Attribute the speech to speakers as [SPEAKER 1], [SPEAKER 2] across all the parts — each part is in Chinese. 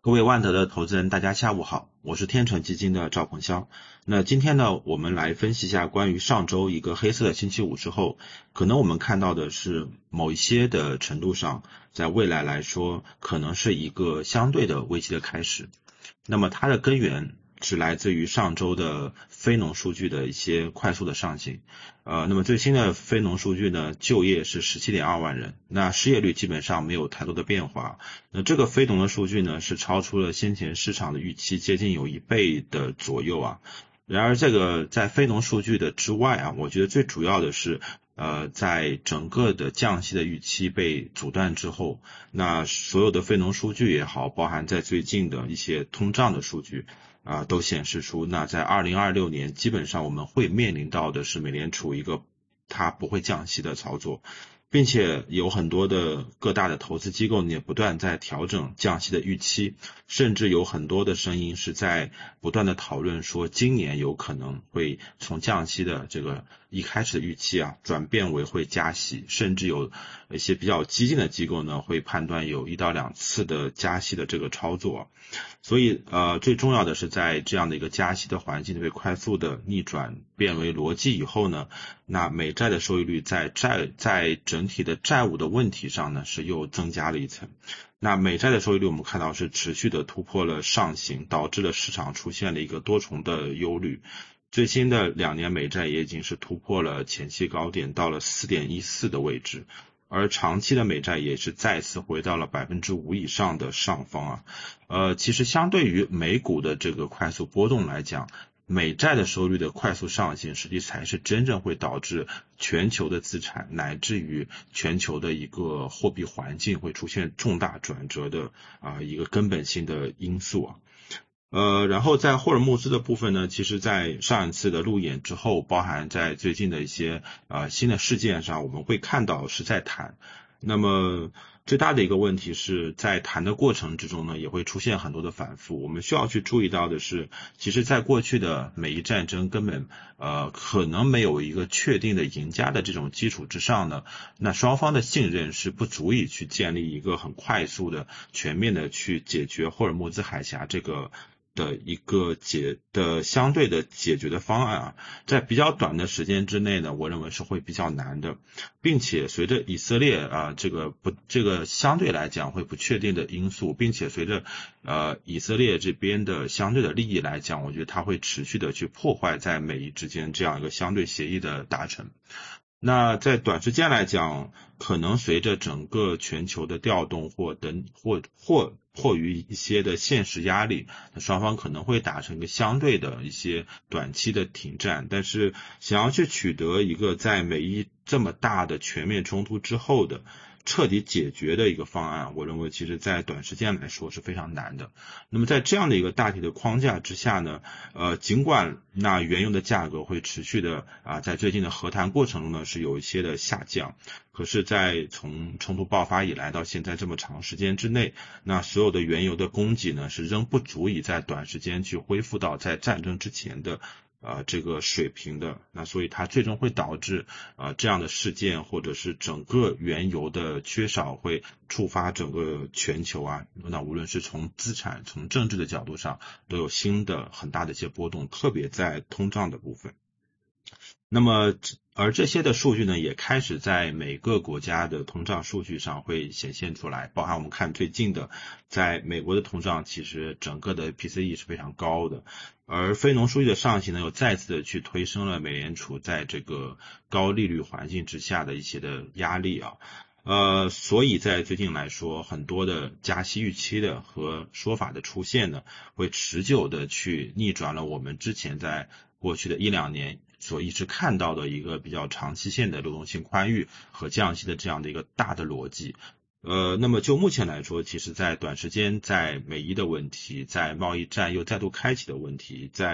[SPEAKER 1] 各位万德的投资人，大家下午好，我是天成基金的赵鹏霄。那今天呢，我们来分析一下关于上周一个黑色的星期五之后，可能我们看到的是某一些的程度上，在未来来说，可能是一个相对的危机的开始。那么它的根源是来自于上周的非农数据的一些快速的上行。那么最新的非农数据呢，就业是17.2万人，那失业率基本上没有太多的变化。那这个非农的数据呢，是超出了先前市场的预期接近有1倍的左右啊。然而这个在非农数据的之外啊，我觉得最主要的是在整个的降息的预期被阻断之后，那所有的非农数据也好，包含在最近的一些通胀的数据都显示出，那在2026年基本上我们会面临到的是美联储一个它不会降息的操作，并且有很多的各大的投资机构也不断在调整降息的预期，甚至有很多的声音是在不断的讨论说今年有可能会从降息的这个一开始的预期转变为会加息，甚至有一些比较激进的机构呢会判断有1到2次的加息的这个操作。所以最重要的是在这样的一个加息的环境被快速的逆转变为逻辑以后呢，那美债的收益率在整体的债务的问题上呢是又增加了一层。那美债的收益率我们看到是持续的突破了上行，导致了市场出现了一个多重的忧虑。最新的2年美债也已经是突破了前期高点，到了 4.14 的位置。而长期的美债也是再次回到了 5% 以上的上方其实相对于美股的这个快速波动来讲，美债的收益率的快速上行，实际才是真正会导致全球的资产乃至于全球的一个货币环境会出现重大转折的一个根本性的因素然后在霍尔木兹的部分呢，其实在上一次的路演之后，包含在最近的一些新的事件上，我们会看到是在谈。那么最大的一个问题是在谈的过程之中呢，也会出现很多的反复。我们需要去注意到的是，其实在过去的美伊战争根本可能没有一个确定的赢家的这种基础之上呢，那双方的信任是不足以去建立一个很快速的全面的去解决霍尔木兹海峡这个的一个相对的解决的方案在比较短的时间之内呢，我认为是会比较难的，并且随着以色列这个相对来讲会不确定的因素，并且随着以色列这边的相对的利益来讲，我觉得它会持续的去破坏在美伊之间这样一个相对协议的达成。那在短时间来讲，可能随着整个全球的调动或迫于一些的现实压力，双方可能会达成一个相对的一些短期的停战，但是想要去取得一个在美伊这么大的全面冲突之后的彻底解决的一个方案，我认为其实在短时间来说是非常难的。那么在这样的一个大体的框架之下呢，尽管那原油的价格会持续的在最近的和谈过程中呢是有一些的下降，可是在从冲突爆发以来到现在这么长时间之内，那所有的原油的供给呢是仍不足以在短时间去恢复到在战争之前的这个水平的，那所以它最终会导致这样的事件或者是整个原油的缺少会触发整个全球那无论是从资产从政治的角度上都有新的很大的一些波动，特别在通胀的部分。那么而这些的数据呢，也开始在每个国家的通胀数据上会显现出来，包含我们看最近的，在美国的通胀其实整个的 PCE 是非常高的，而非农数据的上行呢，又再次的去推升了美联储在这个高利率环境之下的一些的压力所以在最近来说，很多的加息预期的和说法的出现呢，会持久的去逆转了我们之前在过去的1-2年所一直看到的一个比较长期限的流动性宽裕和降息的这样的一个大的逻辑。那么就目前来说，其实在短时间，在美伊的问题，在贸易战又再度开启的问题，在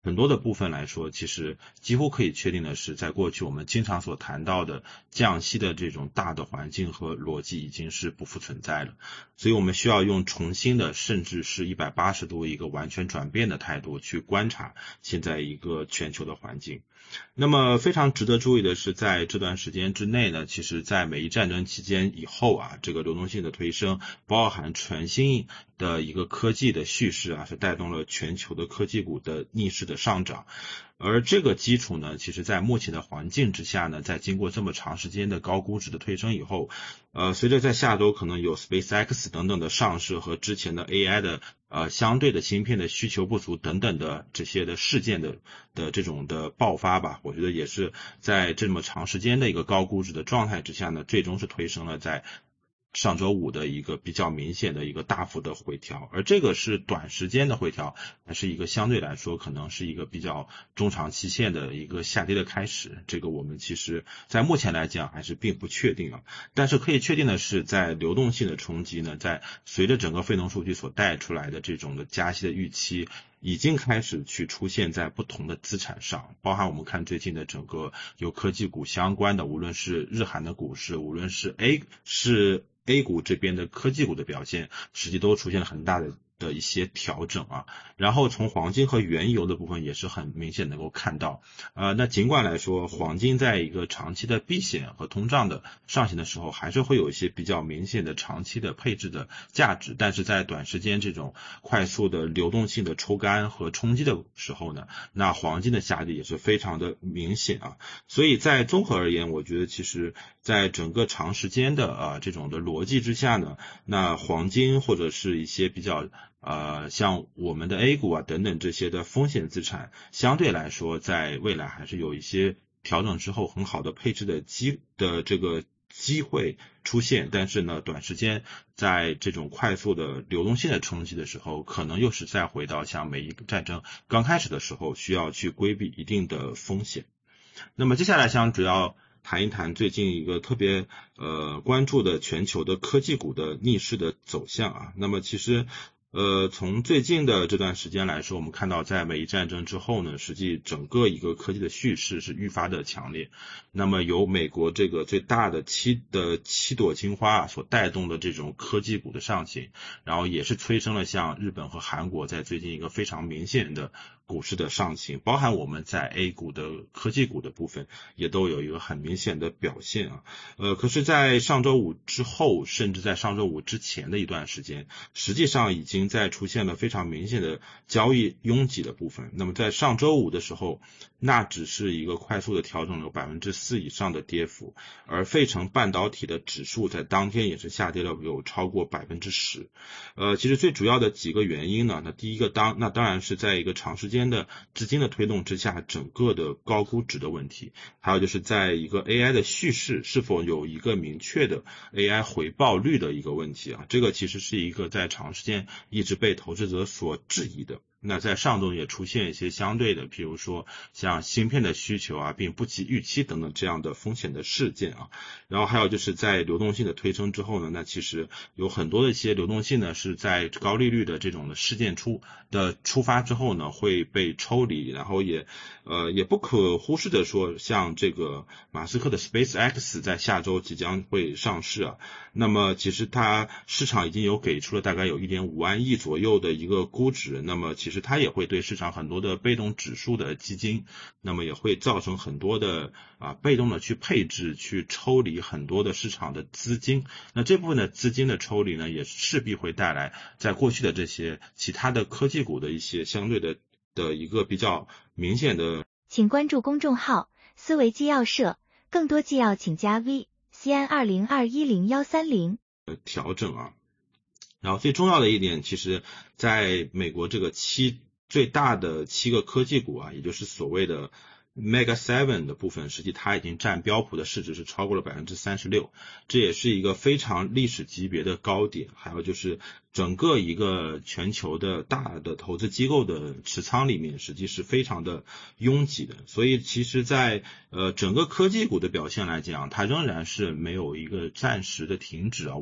[SPEAKER 1] 很多的部分来说，其实几乎可以确定的是，在过去我们经常所谈到的降息的这种大的环境和逻辑已经是不复存在了，所以我们需要用重新的，甚至是180度一个完全转变的态度去观察现在一个全球的环境。那么非常值得注意的是，在这段时间之内呢，其实在美伊战争期间以后啊，这个流动性的推升，包含全新的一个科技的叙事啊，是带动了全球的科技股的逆势的上涨。而这个基础呢，其实在目前的环境之下呢，在经过这么长时间的高估值的推升以后，随着在下周可能有 SpaceX 等等的上市和之前的 AI 的相对的芯片的需求不足等等的这些的事件的这种的爆发吧，我觉得也是在这么长时间的一个高估值的状态之下呢，最终是推升了在上周五的一个比较明显的一个大幅的回调，而这个是短时间的回调，还是一个相对来说可能是一个比较中长期线的一个下跌的开始，这个我们其实在目前来讲还是并不确定啊。但是可以确定的是，在流动性的冲击呢，在随着整个非农数据所带出来的这种的加息的预期，已经开始去出现在不同的资产上，包含我们看最近的整个有科技股相关的，无论是日韩的股市，无论是 A 股这边的科技股的表现，实际都出现了很大的一些调整啊。然后从黄金和原油的部分也是很明显能够看到，那尽管来说黄金在一个长期的避险和通胀的上行的时候，还是会有一些比较明显的长期的配置的价值，但是在短时间这种快速的流动性的抽干和冲击的时候呢，那黄金的下跌也是非常的明显啊。所以在综合而言，我觉得其实在整个长时间的这种的逻辑之下呢，那黄金或者是一些比较像我们的 A 股啊等等这些的风险资产，相对来说在未来还是有一些调整之后很好的配置的这个机会出现，但是呢短时间在这种快速的流动性的冲击的时候，可能又是再回到像美伊战争刚开始的时候需要去规避一定的风险。那么接下来想主要谈一谈最近一个特别关注的全球的科技股的逆势的走向啊。那么其实从最近的这段时间来说，我们看到在美伊战争之后呢，实际整个一个科技的叙事是愈发的强烈。那么由美国这个最大的七朵金花所带动的这种科技股的上行，然后也是催生了像日本和韩国在最近一个非常明显的股市的上行，包含我们在 A 股的科技股的部分也都有一个很明显的表现啊。可是在上周五之后，甚至在上周五之前的一段时间，实际上已经在出现了非常明显的交易拥挤的部分。那么在上周五的时候，那只是一个快速的调整，有 4% 以上的跌幅，而费城半导体的指数在当天也是下跌了有超过 10%。其实最主要的几个原因呢，那第一个当然是在一个长时间的资金的推动之下，整个的高估值的问题，还有就是在一个 AI 的叙事是否有一个明确的 AI 回报率的一个问题啊，这个其实是一个在长时间一直被投资者所质疑的。那在上周也出现一些相对的，譬如说像芯片的需求啊，并不及预期等等这样的风险的事件啊。然后还有就是在流动性的推升之后呢，那其实有很多的一些流动性呢是在高利率的这种的事件出发之后呢会被抽离，然后也不可忽视的说，像这个马斯克的 SpaceX 在下周即将会上市啊。那么其实它市场已经有给出了大概有 1.5万亿左右的一个估值，那么其实它也会对市场很多的被动指数的基金，那么也会造成很多的被动的去配置，去抽离很多的市场的资金。那这部分的资金的抽离呢，也势必会带来在过去的这些其他的科技股的一些相对的一个比较明显的。
[SPEAKER 2] 请关注公众号思维纪要社，更多纪要请加 VCN20210130
[SPEAKER 1] 调整啊。然后最重要的一点，其实在美国这个最大的7个科技股啊，也就是所谓的 Mega 7的部分，实际它已经占标普的市值是超过了 36%， 这也是一个非常历史级别的高点。还有就是整个一个全球的大的投资机构的持仓里面，实际是非常的拥挤的。所以其实在整个科技股的表现来讲，它仍然是没有一个暂时的停止啊。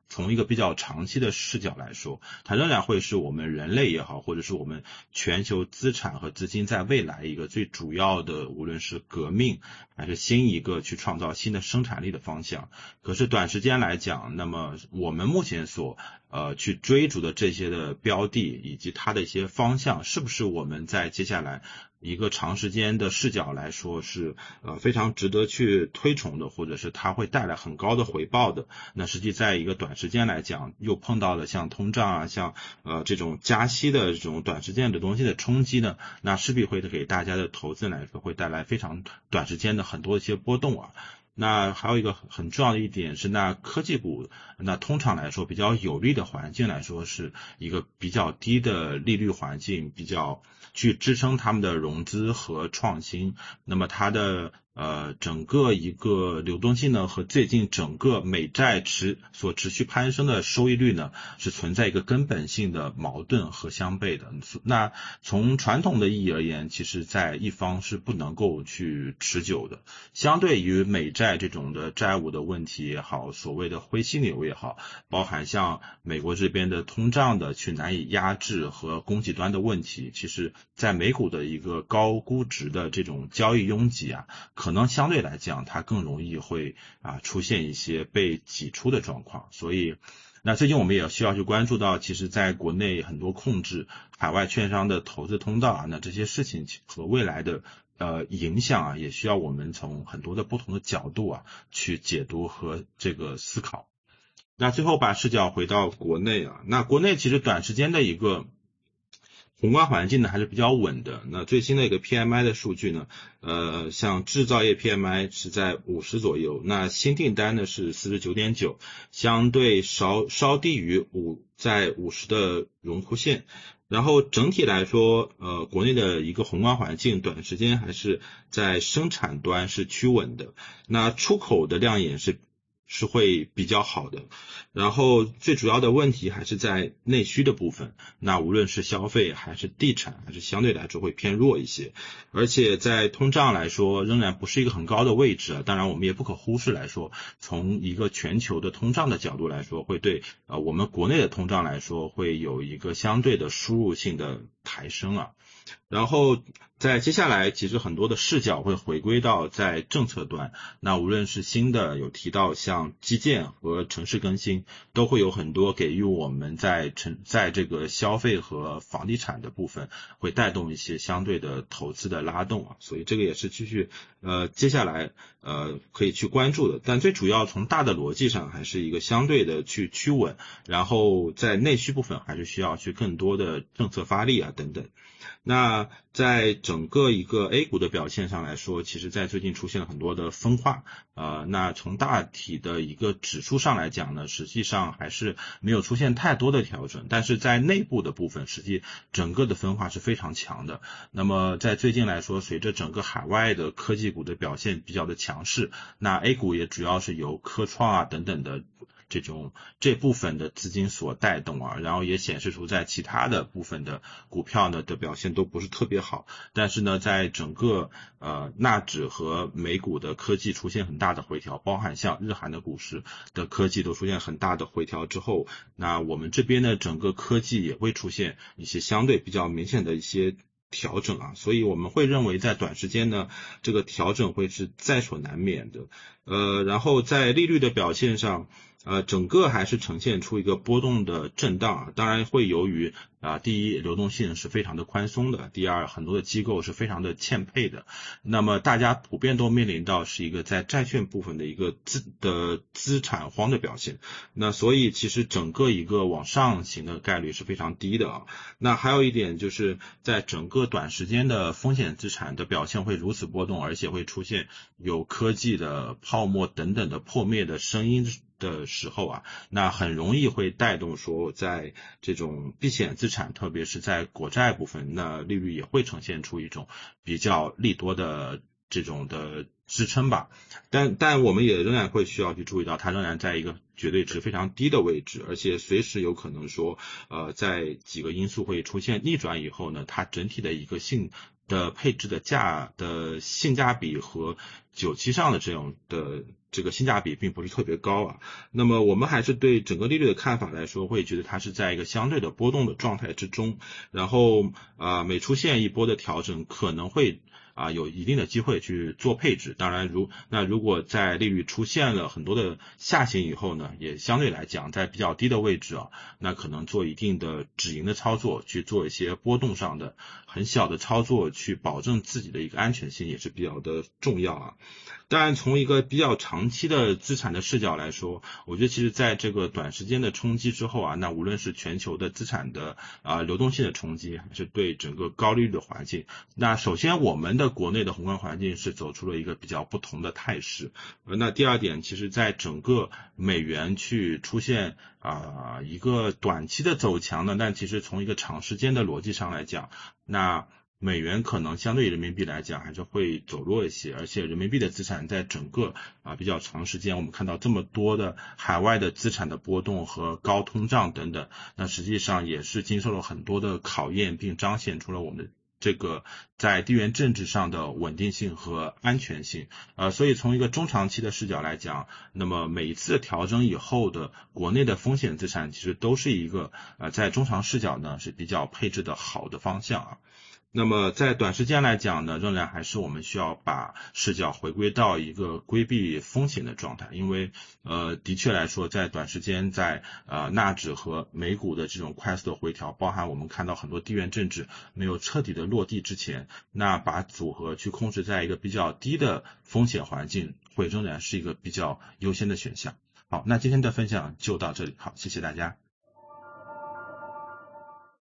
[SPEAKER 1] 从一个比较长期的视角来说，它仍然会是我们人类也好，或者是我们全球资产和资金在未来一个最主要的，无论是革命还是新一个去创造新的生产力的方向。可是短时间来讲，那么我们目前所去追逐的这些的标的以及它的一些方向，是不是我们在接下来一个长时间的视角来说是非常值得去推崇的，或者是它会带来很高的回报的。那实际在一个短时间来讲，又碰到了像通胀啊，像这种加息的这种短时间的东西的冲击呢，那势必会给大家的投资来说会带来非常短时间的很多一些波动啊。那还有一个很重要的一点是，那科技股那通常来说比较有利的环境来说是一个比较低的利率环境，比较去支撑他们的融资和创新。那么它的整个一个流动性呢，和最近整个美债所持续攀升的收益率呢，是存在一个根本性的矛盾和相悖的。那从传统的意义而言，其实在一方是不能够去持久的。相对于美债这种的债务的问题也好，所谓的灰犀牛也好，包含像美国这边的通胀的去难以压制和供给端的问题，其实在美股的一个高估值的这种交易拥挤啊，可能相对来讲它更容易会出现一些被挤出的状况。所以那最近我们也需要去关注到，其实在国内很多控制海外券商的投资通道啊，那这些事情和未来的影响啊，也需要我们从很多的不同的角度啊去解读和这个思考。那最后把视角回到国内啊，那国内其实短时间的一个宏观环境呢还是比较稳的。那最新的一个 PMI 的数据呢，像制造业 PMI 是在50左右，那新订单呢是 49.9， 相对稍低于在50的荣枯线。然后整体来说，国内的一个宏观环境短时间还是在生产端是趋稳的，那出口的亮眼是会比较好的。然后最主要的问题还是在内需的部分，那无论是消费还是地产，还是相对来说会偏弱一些。而且在通胀来说仍然不是一个很高的位置啊，当然我们也不可忽视来说，从一个全球的通胀的角度来说，会对我们国内的通胀来说会有一个相对的输入性的抬升啊。然后在接下来其实很多的视角会回归到在政策端，那无论是新的有提到像基建和城市更新，都会有很多给予我们在这个消费和房地产的部分会带动一些相对的投资的拉动啊，所以这个也是继续接下来可以去关注的。但最主要从大的逻辑上还是一个相对的去趋稳，然后在内需部分还是需要去更多的政策发力啊等等。那在整个一个 A 股的表现上来说，其实在最近出现了很多的分化，那从大体的一个指数上来讲呢，实际上还是没有出现太多的调整，但是在内部的部分，实际整个的分化是非常强的。那么在最近来说，随着整个海外的科技股的表现比较的强势，那 A 股也主要是由科创啊等等的这部分的资金所带动啊，然后也显示出在其他的部分的股票呢的表现都不是特别好，但是呢在整个纳指和美股的科技出现很大的回调，包含像日韩的股市的科技都出现很大的回调之后，那我们这边的整个科技也会出现一些相对比较明显的一些调整啊，所以我们会认为在短时间呢，这个调整会是在所难免的。然后在利率的表现上，整个还是呈现出一个波动的震荡啊，当然会由于第一流动性是非常的宽松的，第二很多的机构是非常的欠配的，那么大家普遍都面临到是一个在债券部分的一个资产荒的表现，那所以其实整个一个往上行的概率是非常低的啊。那还有一点就是在整个短时间的风险资产的表现会如此波动，而且会出现有科技的泡沫等等的破灭的声音的时候啊，那很容易会带动说在这种避险资产，特别是在国债部分，那利率也会呈现出一种比较利多的这种的支撑吧。但我们也仍然会需要去注意到，它仍然在一个绝对值非常低的位置，而且随时有可能说在几个因素会出现逆转以后呢，它整体的一个配置的性价比和久期上的这个性价比并不是特别高啊。那么我们还是对整个利率的看法来说，会觉得它是在一个相对的波动的状态之中，然后每出现一波的调整，可能会有一定的机会去做配置。当然如果在利率出现了很多的下行以后呢，也相对来讲在比较低的位置那可能做一定的止盈的操作，去做一些波动上的很小的操作，去保证自己的一个安全性也是比较的重要当然从一个比较长期的资产的视角来说，我觉得其实在这个短时间的冲击之后那无论是全球的资产的流动性的冲击，还是对整个高利率的环境，那首先我们的国内的宏观环境是走出了一个比较不同的态势。那第二点，其实在整个美元去出现一个短期的走强呢，但其实从一个长时间的逻辑上来讲，那美元可能相对于人民币来讲还是会走弱一些，而且人民币的资产在整个比较长时间，我们看到这么多的海外的资产的波动和高通胀等等，那实际上也是经受了很多的考验，并彰显出了我们这个在地缘政治上的稳定性和安全性。所以从一个中长期的视角来讲，那么每一次调整以后的国内的风险资产其实都是一个在中长视角呢是比较配置的好的方向那么在短时间来讲呢，仍然还是我们需要把视角回归到一个规避风险的状态，因为的确来说，在短时间在纳指和美股的这种快速的回调，包含我们看到很多地缘政治没有彻底的落地之前，那把组合去控制在一个比较低的风险环境，会仍然是一个比较优先的选项。好，那今天的分享就到这里，好，谢谢大家。